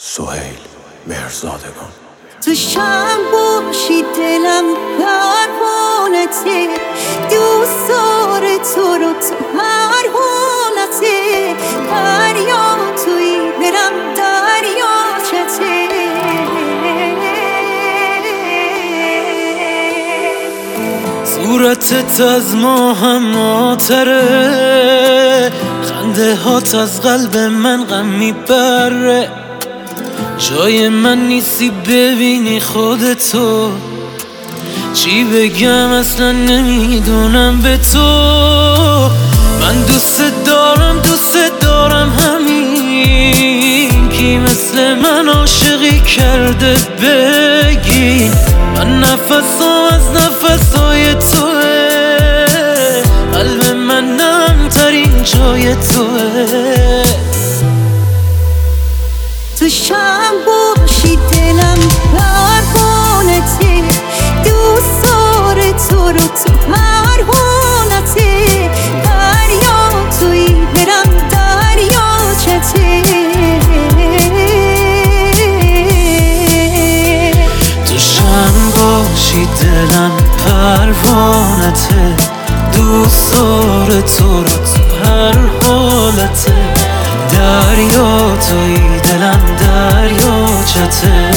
سهیل مهرزادگان. تو شم باشی دلم پروانته، دوست داره تو رو تو هر حالته، دریا توی دلم دریاچته. صورتت از ماهم ماتره، خنده هات از قلب من غم میبره. جای من نیستی ببینی خودتو، چی بگم اصلا نمیدونم به تو. من دوست دارم همین، کی مثل من عاشقی کرده بگین. من نفسم از نفسای توه، قلب من نمترین جای توه. تو شم باشی دلم پروانته، دوست داره تو رو تو هر حالته، دریا توی دلم دریاچته. تو شم باشی دلم پروانته، دوست داره تو رو تو هر حالته، دریا توی دلم دریاچته.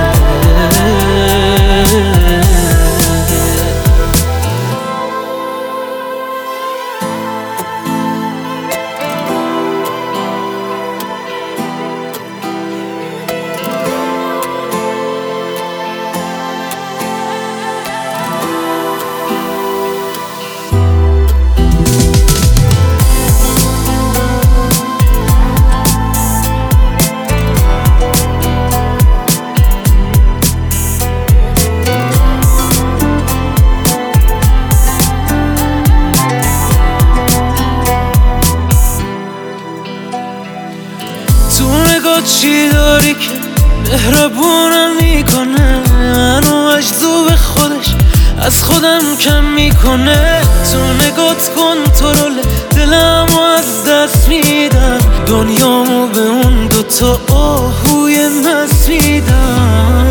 چی داری که مهربونم میکنه، منو مجذوب خودش از خودم کم میکنه. تو نگات کنترل دلمو از دست میدم، دنیامو به اون دوتا آهوی مست میدم.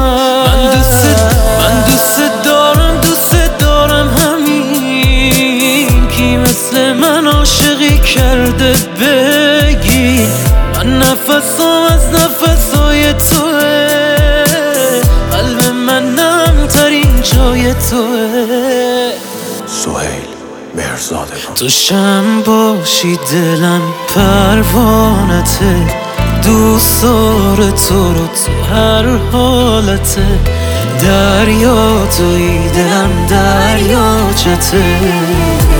من دوست دارم همین، کی مثل من عاشقی کرده بگی. من نفسم از نفسای توه، قلب من نمترین جای توه. سهیل مهرزادگان. تو شم باشی دلم پروانته، دوست داره تو رو تو هر حالته، دریا توی دلم دریاچته.